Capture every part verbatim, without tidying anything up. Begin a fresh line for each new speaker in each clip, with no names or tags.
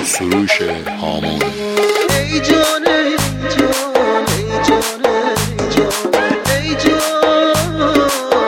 سروش هامون.
ای جان ای جان ای جان ای جان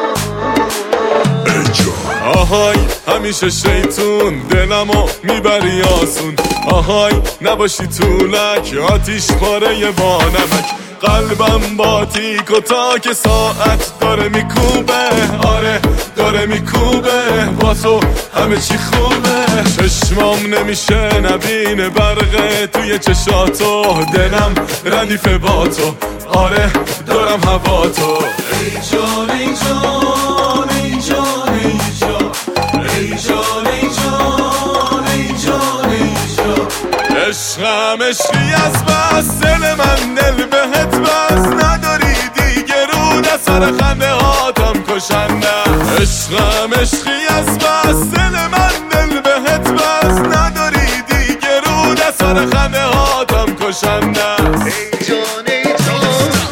ای جان.
آهای همیشه شیطون دلمو میبری آسون. آهای نباشی طولک آتیش پاره با نمک. قلبم با تیک و تاک ساعت داره میکوبه. آره داره میکوبه با تو همه چی خوبه. چشمام نمیشه نبینه برقه توی چشاتو. دلم ردیفه با تو. آره دارم هوا تو. ای جان ای جان ای جان ای جان ای جان ای جان ای جان ای جان. عشقم عشقی از بس دل من دل بهت بس. نداری دیگه رو سر خنده هاتم کشنده. عشقم عشقی از بس دل من دل بهت بس. نداری دیگه رو سر خنده هاتم کشنده.
ای جان ای جان.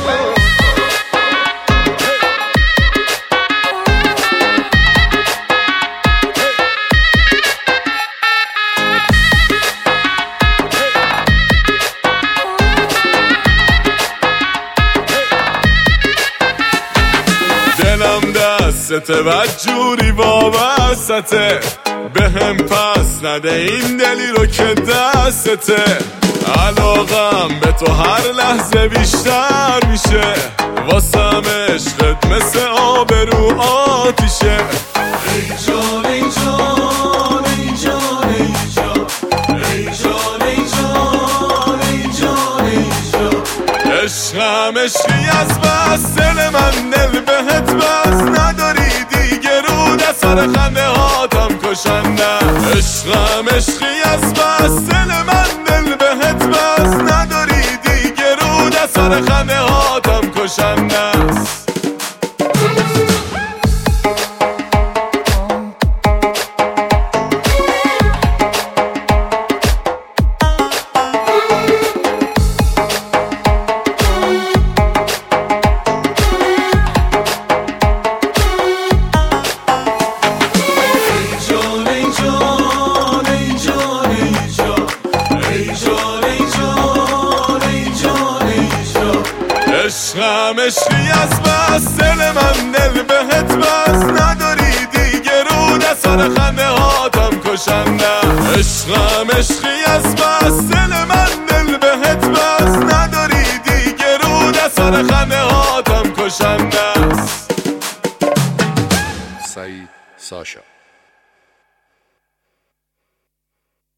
دلم دسته و جوری وابسته. به هم پس نده این دلی رو که دستته. علاقم به تو هر لحظه بیشتر میشه. واسم عشقت مثل آب رو آتیشه. ای جان ای جان ای جان ای جان ای جان ای جان ای جان ای جان. عشقم عشقی از بس دل من دل بهت بس. نداری دیگه رو سر خنده هاتم کشنده. عشقم عشقی از بس دل من دل بهت بس. نداری دیگه رو سر خنده هاتم کشنده. عشقم عشقی از بس دل من دل بهت بس. نداری دیگه رو سر خنده هاتم کشنده. عشقم عشقی از بس دل من دل بهت بس. نداری دیگه رو سر خنده